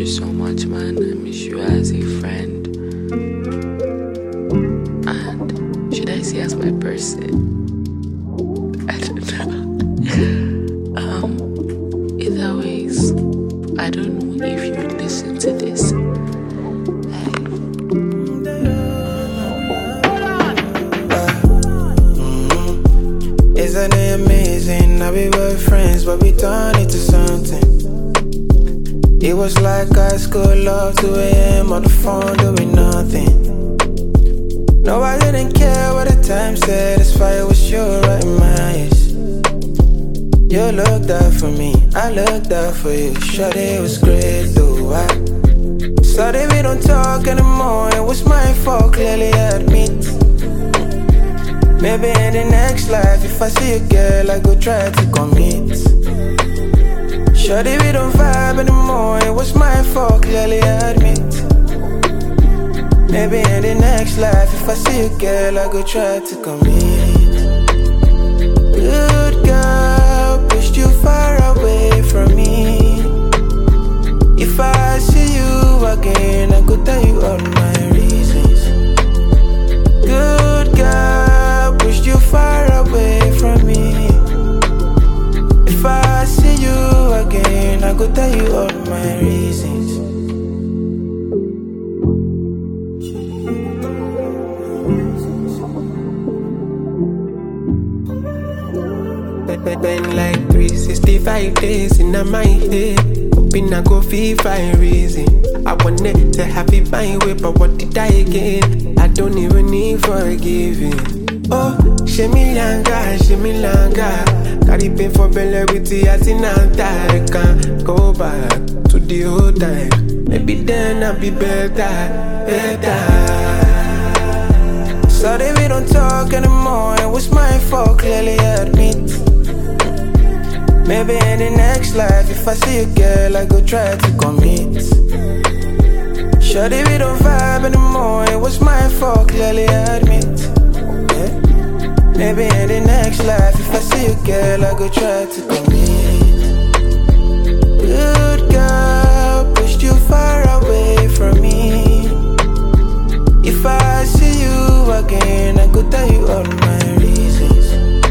you so much, man. I miss you as a friend. And should I say as my person? I don't know. Either ways, I don't know if you listen to this. Isn't it amazing? Now we were friends, but we turned into something. It was like high school love, 2 a.m. on the phone doing nothing. No, I didn't care what the time said, as fire was sure right in my eyes. You looked out for me, I looked out for you. Sure, it was great though. I saw that we don't talk anymore. It was my fault, clearly I admit. Maybe in the next life, if I see a girl, I go try to commit. Sure that we don't vibe anymore. It was my fault, clearly I admit. Maybe in the next life, if I see a girl, I go try to commit. Good girl, pushed you far away from me. If I see you again, I go tell you all my reasons. Good girl, pushed you far away from me. If I see you again, I go tell you all my reasons. Been like 365 days in my head, hoping I go feel fine reason. I wanted to have it my way, but what did I get? I don't even need forgiving. Oh, shemi langa. Carry pain for belly with the atinanta. I can't go back to the old time. Maybe then I'll be better. Sorry we don't talk anymore. It was my fault, clearly I admit. Maybe in the next life, if I see a girl, I go try to commit. Sure that we don't vibe anymore. It was my fault, clearly I admit. Maybe in the next life, if I see a girl, I go try to commit. Good girl, pushed you far away from me. If I see you again, I go tell you all my reasons.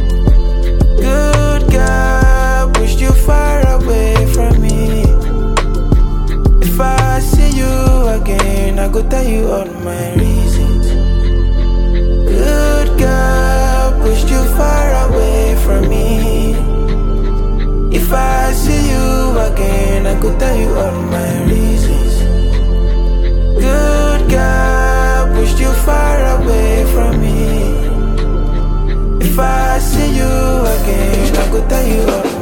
Good girl, pushed you far away from me. If I see you again, I go tell you all my reasons. Good girl, pushed you far away from me. If I see you again, I go tell you all my reasons. Good girl, pushed you far away from me. If I see you again, I go tell you all